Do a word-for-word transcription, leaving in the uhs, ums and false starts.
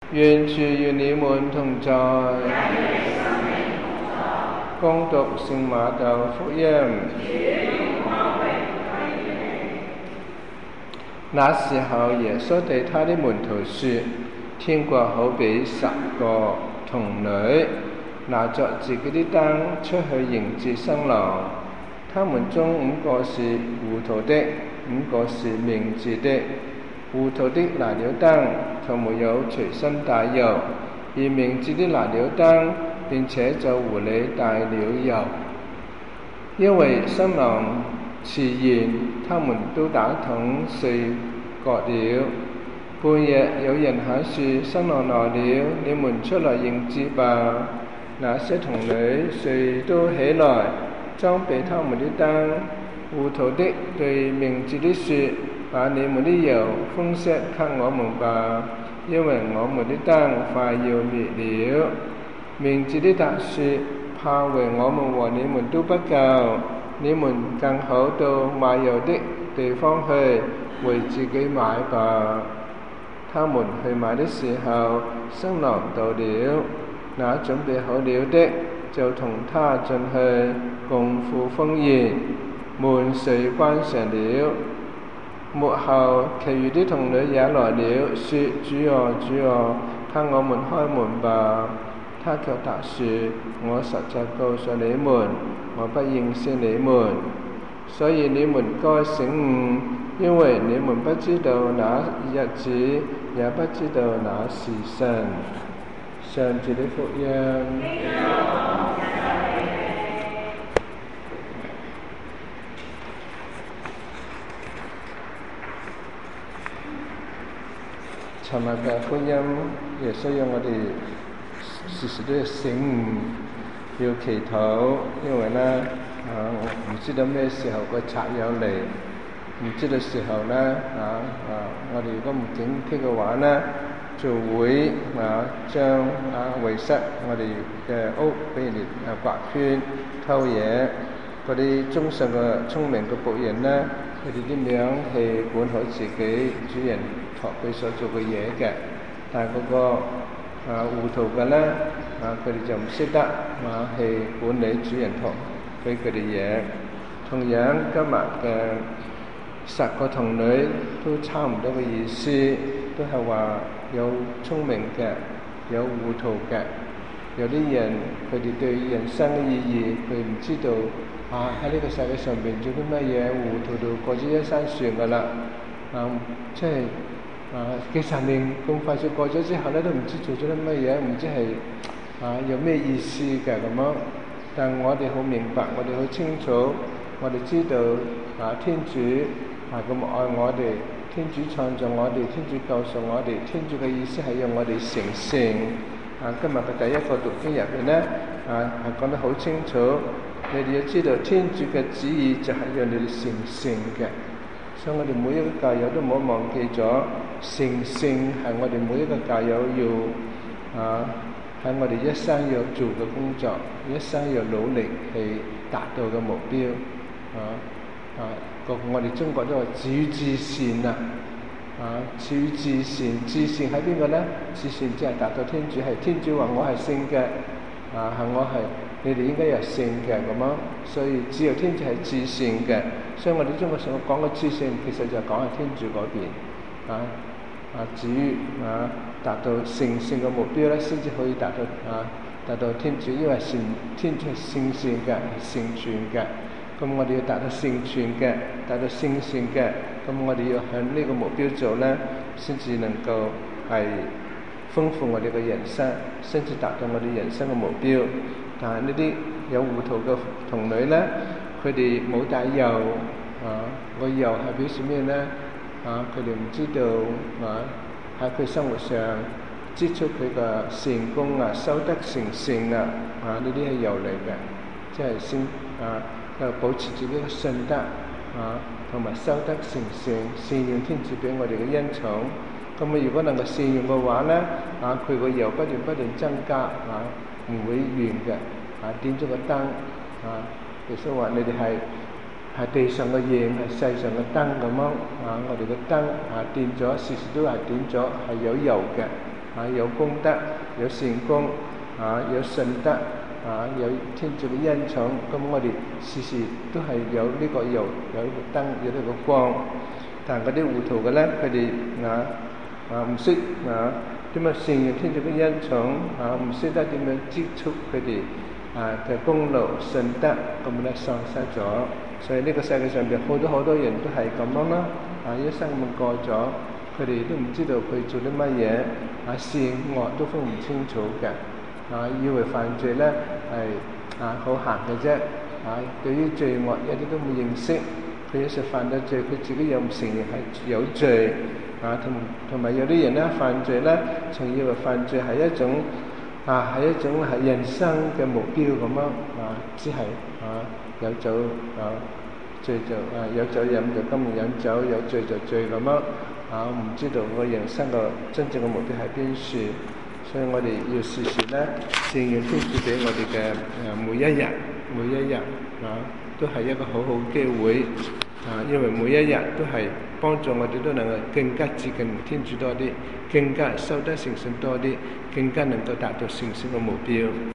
願主與你們同在。恭讀聖馬竇福音。那時候，耶穌對他的門徒說：天國好比十個童女，拿着自己的燈出去迎接新郎。他們中五個是糊塗的，五個是明智的。糊塗的拿了燈，卻沒有隨身帶油；而明智的拿了燈，並且在壺裏帶了油。因為新郎遲延，他們都打盹睡覺了。半夜有人喊說：新郎來了，你們出來迎接吧。那些童女遂都起來，裝備他們的燈。糊塗的對明智的說：把你們的油分些給我們吧，因為我們的燈快要滅了。明智的答說：怕為我們和你們都不夠，你們更好到賣油的地方去，為自己買吧。他們去買的時候，新郎到了，那準備好了的就同他進去，共赴婚宴，門遂關上了。末後，其餘的童女也來了，說：主啊，主啊，給我們開門吧。他卻答說：我實在告訴你們，我不認識你們，所以你們該醒悟，因為你們不知道那日子，也不知道那時辰。上主的福音。尋日嘅福音，耶穌讓我哋時時都要醒悟，要祈禱，因為呢，啊，我唔知道咩時候個賊友嚟，唔知道時候呢，啊啊，我哋如果唔警惕嘅話呢，就會啊將啊遺失我哋嘅屋俾人哋啊刮圈偷嘢。嗰啲忠實嘅聰明嘅僕人呢，佢哋點樣去管好自己主人託佢所做嘅嘢嘅？但係嗰個啊糊塗嘅咧，啊佢哋就唔識得啊去管理主人託俾佢哋嘢。同樣今日嘅十個童女都差唔多嘅意思，都係話有聰明嘅，有糊塗嘅。有啲人佢哋對人生嘅意義佢唔知道。啊！喺呢個世界上邊做啲乜嘢，糊塗到過咗一生船噶啦！啊，即係啊幾十年咁快速過咗之後咧，都唔知做咗啲乜嘢，唔知係啊有咩意思嘅咁樣。但我哋好明白，我哋好清楚，我哋知道啊天主係咁愛我哋，天主創造我哋，天主救贖我哋，天主嘅意思係要我哋成聖。啊，今日嘅第一個讀經入邊咧，啊係講得好清楚。你哋要知道天主嘅旨意就係讓你哋成聖嘅，所以我哋每一個教友都唔好忘記咗，成聖係我哋每一個教友要啊喺我哋一生要做嘅工作，一生要努力去達到嘅目標。啊啊，個我哋中國都話止於至善啊，啊止於至善，至善喺邊個咧？至善即係達到天主係天主話我係聖嘅，啊係我係。你哋應該有聖嘅咁樣，所以只有天主係至善嘅，所以我哋中國所講嘅至善，其實就講係天主嗰邊啊啊，至於啊達到成聖嘅目標咧，先至可以達到啊達到天主，因為善天主係聖善嘅，係聖全嘅，咁我哋要達到聖全嘅，達到聖善嘅，咁我哋要向呢個目標做咧，先至能夠係豐富我哋嘅人生，先至達到我哋人生嘅目標。但係呢啲有糊塗嘅童女咧，佢哋冇帶油啊！個油係表示咩咧？啊，佢哋唔知道啊，喺佢生活上積蓄佢嘅善功啊，修德成聖啊！啊，呢啲係油嚟嘅，即係先啊，又保持自己嘅信德啊，同埋修德成聖，善用天主俾我哋嘅恩寵。咁啊，如果能夠善用嘅話咧，啊，佢個油不斷不斷增加啊！唔會完嘅，啊點咗個燈，啊耶穌話你哋係係地上嘅鹽，係世上嘅燈咁樣，啊我哋嘅燈啊點咗，時時都係點咗，係有油嘅， 啊，有功德，有善功，啊，有信德，啊，有天主嘅恩寵，咁我哋時時都係有呢個油，有呢個燈，有呢個光。但嗰啲糊塗嘅咧，佢哋啊啊唔識啊點樣善用天主嘅恩寵，啊唔識得點樣積蓄佢哋啊嘅功勞信德，咁咧喪失咗。所以呢個世界上邊好多好多人都係咁樣啦，啊一生咁過咗，佢哋都唔知道佢做啲乜嘢，啊善惡都分唔清楚嘅，啊以為犯罪咧係啊好閒嘅啫，啊對於罪惡一啲都冇認識，佢有時犯咗罪，佢自己又唔承認係有罪，啊同同埋有啲人咧犯罪咧，仲以為犯罪係一種啊係一種係人生嘅目標咁樣，啊只係啊。有酒啊，醉就啊有酒飲就今日飲酒，有醉就醉咁樣啊！唔知道我人生個真正嘅目的係邊處，所以我哋要時時咧善用天主俾我哋嘅誒每一日，每一日啊都係一個好好機會啊！因為每一日都係幫助我哋都能夠更加接近天主多啲，更加修得聖善多啲，更加能夠達到聖善嘅目標。